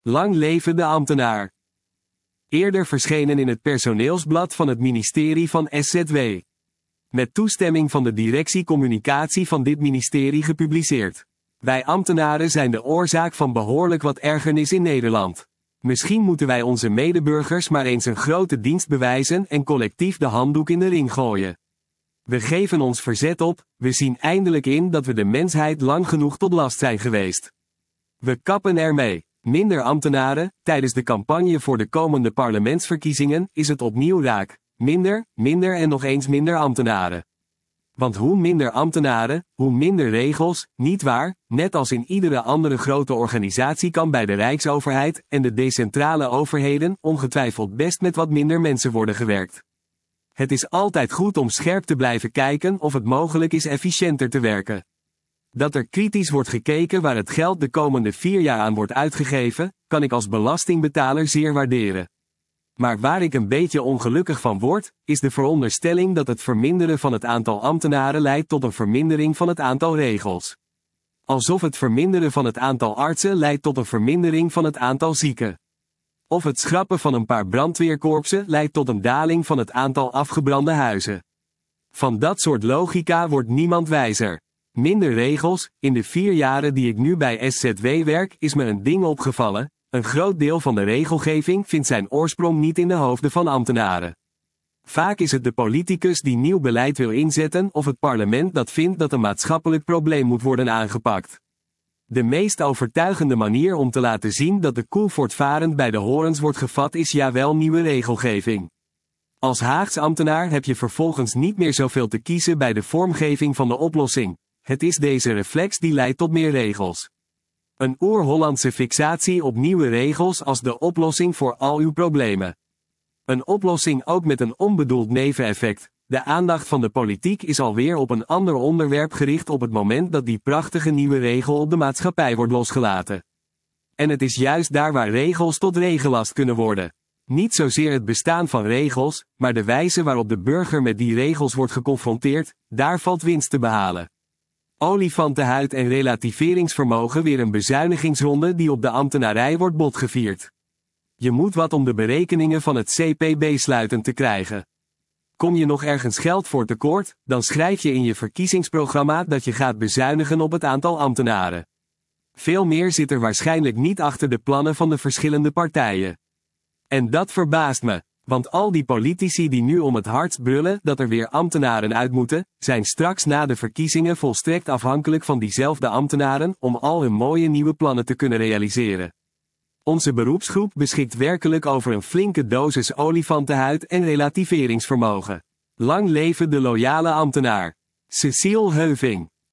Lang leven de ambtenaar. Eerder verschenen in het personeelsblad van het ministerie van SZW. Met toestemming van de directie communicatie van dit ministerie gepubliceerd. Wij ambtenaren zijn de oorzaak van behoorlijk wat ergernis in Nederland. Misschien moeten wij onze medeburgers maar eens een grote dienst bewijzen en collectief de handdoek in de ring gooien. We geven ons verzet op, we zien eindelijk in dat we de mensheid lang genoeg tot last zijn geweest. We kappen ermee. Minder ambtenaren, tijdens de campagne voor de komende parlementsverkiezingen is het opnieuw raak. Minder en nog eens minder ambtenaren. Want hoe minder ambtenaren, hoe minder regels, niet waar, net als in iedere andere grote organisatie kan bij de Rijksoverheid en de decentrale overheden ongetwijfeld best met wat minder mensen worden gewerkt. Het is altijd goed om scherp te blijven kijken of het mogelijk is efficiënter te werken. Dat er kritisch wordt gekeken waar het geld de komende 4 jaar aan wordt uitgegeven, kan ik als belastingbetaler zeer waarderen. Maar waar ik een beetje ongelukkig van word, is de veronderstelling dat het verminderen van het aantal ambtenaren leidt tot een vermindering van het aantal regels. Alsof het verminderen van het aantal artsen leidt tot een vermindering van het aantal zieken. Of het schrappen van een paar brandweerkorpsen leidt tot een daling van het aantal afgebrande huizen. Van dat soort logica wordt niemand wijzer. Minder regels, in de 4 jaren die ik nu bij SZW werk is me een ding opgevallen. Een groot deel van de regelgeving vindt zijn oorsprong niet in de hoofden van ambtenaren. Vaak is het de politicus die nieuw beleid wil inzetten of het parlement dat vindt dat een maatschappelijk probleem moet worden aangepakt. De meest overtuigende manier om te laten zien dat de koe voortvarend bij de horens wordt gevat is jawel nieuwe regelgeving. Als Haags ambtenaar heb je vervolgens niet meer zoveel te kiezen bij de vormgeving van de oplossing. Het is deze reflex die leidt tot meer regels. Een oer-Hollandse fixatie op nieuwe regels als de oplossing voor al uw problemen. Een oplossing ook met een onbedoeld neveneffect. De aandacht van de politiek is alweer op een ander onderwerp gericht op het moment dat die prachtige nieuwe regel op de maatschappij wordt losgelaten. En het is juist daar waar regels tot regellast kunnen worden. Niet zozeer het bestaan van regels, maar de wijze waarop de burger met die regels wordt geconfronteerd, daar valt winst te behalen. Olifantenhuid en relativeringsvermogen weer een bezuinigingsronde die op de ambtenarij wordt botgevierd. Je moet wat om de berekeningen van het CPB sluitend te krijgen. Kom je nog ergens geld voor tekort, dan schrijf je in je verkiezingsprogramma dat je gaat bezuinigen op het aantal ambtenaren. Veel meer zit er waarschijnlijk niet achter de plannen van de verschillende partijen. En dat verbaast me, want al die politici die nu om het hardst brullen dat er weer ambtenaren uit moeten, zijn straks na de verkiezingen volstrekt afhankelijk van diezelfde ambtenaren om al hun mooie nieuwe plannen te kunnen realiseren. Onze beroepsgroep beschikt werkelijk over een flinke dosis olifantenhuid en relativeringsvermogen. Lang leven de loyale ambtenaar. Cecile Heuving.